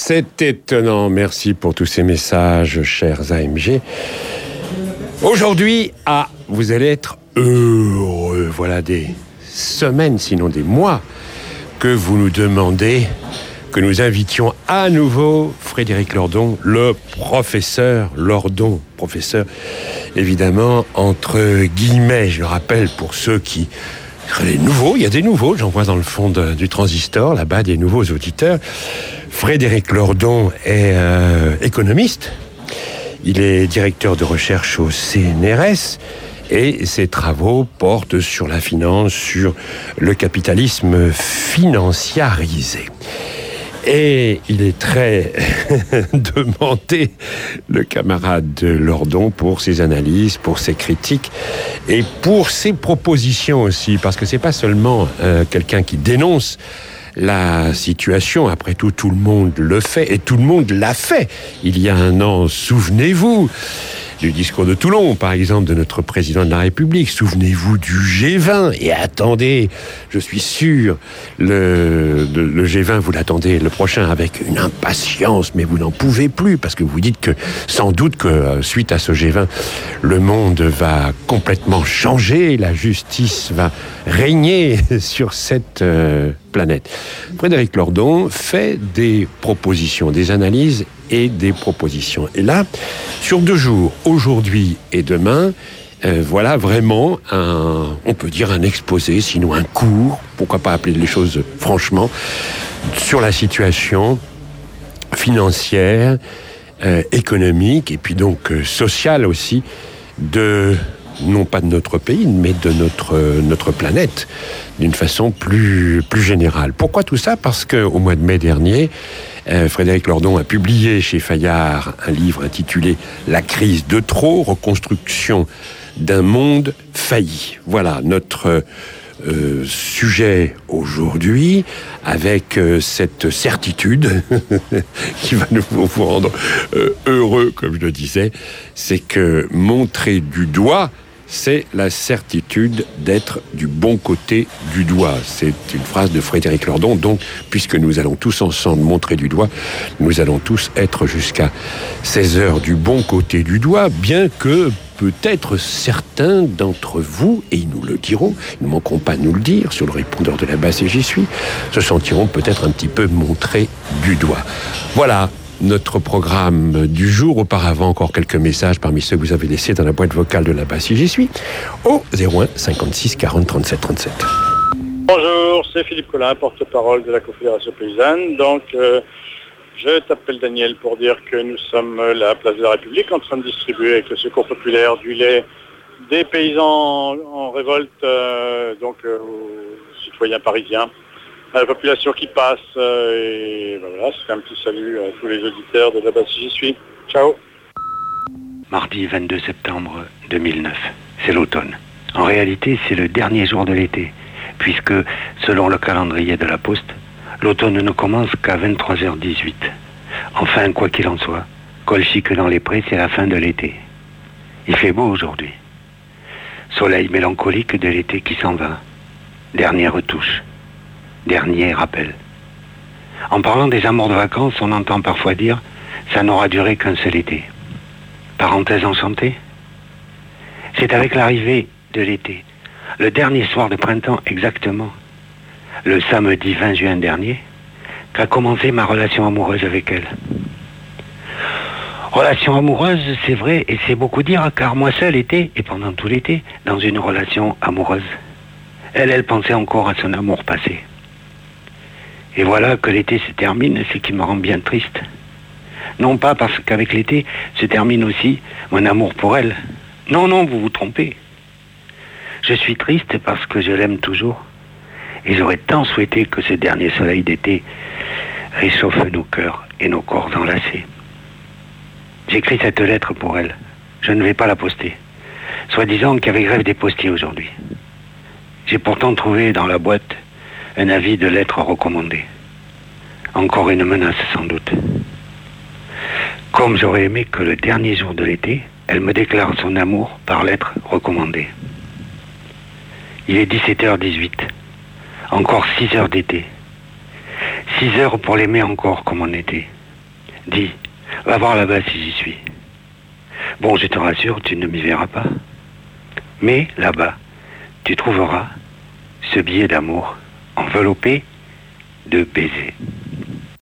C'est étonnant. Merci pour tous ces messages, chers AMG. Aujourd'hui, vous allez être heureux. Voilà des semaines, sinon des mois, que vous nous demandez que nous invitions à nouveau Frédéric Lordon, le professeur Lordon. Professeur, évidemment, entre guillemets, je le rappelle pour ceux qui... Les nouveaux, il y a des nouveaux, j'en vois dans le fond du transistor, là-bas, des nouveaux auditeurs. Frédéric Lordon est économiste. Il est directeur de recherche au CNRS et ses travaux portent sur la finance, sur le capitalisme financiarisé. Et il est très demandé, le camarade Lordon, pour ses analyses, pour ses critiques et pour ses propositions aussi, parce que c'est pas seulement quelqu'un qui dénonce la situation. Après tout, tout le monde le fait et tout le monde l'a fait. Il y a un an, souvenez-vous du discours de Toulon, par exemple, de notre président de la République. Souvenez-vous du G20. Et attendez, je suis sûr, le G20, vous l'attendez le prochain avec une impatience, mais vous n'en pouvez plus, parce que vous dites que, sans doute que, suite à ce G20, le monde va complètement changer, la justice va régner sur cette planète. Frédéric Lordon fait des propositions, des analyses et des propositions. Et là, sur 2 jours, aujourd'hui et demain, voilà vraiment on peut dire un exposé, sinon un cours, pourquoi pas appeler les choses franchement, sur la situation financière, économique et puis donc sociale aussi non pas de notre pays, mais de notre planète, d'une façon plus générale. Pourquoi tout ça ? Parce qu'au mois de mai dernier, Frédéric Lordon a publié chez Fayard un livre intitulé « La crise de trop, reconstruction d'un monde failli ». Voilà notre sujet aujourd'hui, avec cette certitude qui va vous rendre heureux, comme je le disais, c'est que montrer du doigt, c'est la certitude d'être du bon côté du doigt. C'est une phrase de Frédéric Lordon. Donc, puisque nous allons tous ensemble montrer du doigt, nous allons tous être jusqu'à 16h du bon côté du doigt, bien que peut-être certains d'entre vous, et ils nous le diront, ils ne manqueront pas de nous le dire sur le répondeur de la basse et j'y suis, se sentiront peut-être un petit peu montrés du doigt. Voilà notre programme du jour. Auparavant, encore quelques messages parmi ceux que vous avez laissés dans la boîte vocale de la basse et j'y suis, au 01 56 40 37 37. Bonjour, c'est Philippe Collin, porte-parole de la Confédération Paysanne. Donc, je t'appelle Daniel pour dire que nous sommes à la place de la République en train de distribuer avec le Secours populaire du lait des paysans en révolte, aux citoyens parisiens, à la population qui passe. Et voilà, c'est un petit salut à tous les auditeurs de la base J'y suis. Ciao. Mardi 22 septembre 2009, c'est l'automne. En réalité, c'est le dernier jour de l'été, puisque, selon le calendrier de la Poste, l'automne ne commence qu'à 23h18. Enfin, quoi qu'il en soit, colchique dans les prés, c'est la fin de l'été. Il fait beau aujourd'hui. Soleil mélancolique de l'été qui s'en va. Dernière retouche. Dernier rappel. En parlant des amours de vacances, on entend parfois dire « ça n'aura duré qu'un seul été ». Parenthèse enchantée. C'est avec l'arrivée de l'été, le dernier soir de printemps exactement, le samedi 20 juin dernier, qu'a commencé ma relation amoureuse avec elle. Relation amoureuse, c'est vrai, et c'est beaucoup dire, car moi seul étais, et pendant tout l'été, dans une relation amoureuse. Elle pensait encore à son amour passé. Et voilà que l'été se termine, ce qui me rend bien triste. Non pas parce qu'avec l'été se termine aussi mon amour pour elle. Non, vous vous trompez. Je suis triste parce que je l'aime toujours. Et j'aurais tant souhaité que ce dernier soleil d'été réchauffe nos cœurs et nos corps enlacés. J'écris cette lettre pour elle. Je ne vais pas la poster. Soi-disant qu'il y avait grève des postiers aujourd'hui. J'ai pourtant trouvé dans la boîte un avis de lettre recommandée. Encore une menace sans doute. Comme j'aurais aimé que le dernier jour de l'été, elle me déclare son amour par lettre recommandée. Il est 17h18. Encore 6 heures d'été. 6 heures pour l'aimer encore comme on était. Dis, va voir là-bas si j'y suis. Bon, je te rassure, tu ne m'y verras pas. Mais là-bas, tu trouveras ce billet d'amour enveloppé de baisers.